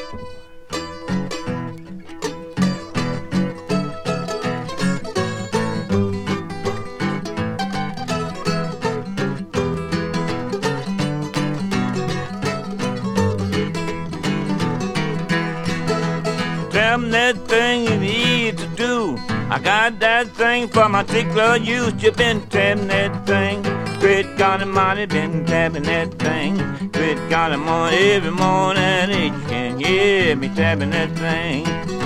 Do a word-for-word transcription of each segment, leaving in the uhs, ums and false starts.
Tell me that thing is easy to do. I got that thing for my particular use. You been tapping that thing. Great God Almighty, been tapping that thing. Great God Almighty, every morning you can hear me tapping that thing.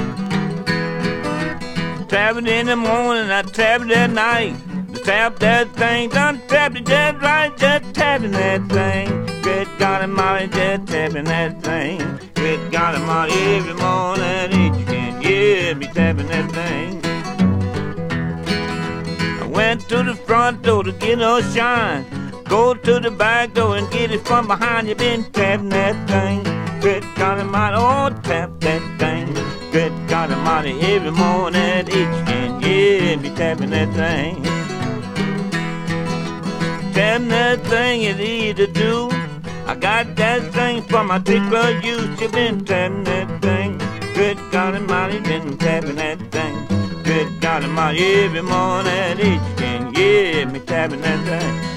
Tap it in the morning, I tap it at night. Tap that thing, done tap it just right, just tapping that thing. Great God Almighty, just tapping that thing. Great God Almighty, every morning you can hear me tapping that thing. I went to the front door to get a shine. Go to the back door and get it from behind. You been tapping that thing. Great God Almighty, oh tap that thing. Great God Almighty, every morning you can hear me tapping that thing. Tapping that thing is easy to do. I got that thing for my particular use. You been tapping that thing. Good God Almighty, been tapping that thing. Good God Almighty, every morning each can hear me tapping that thing.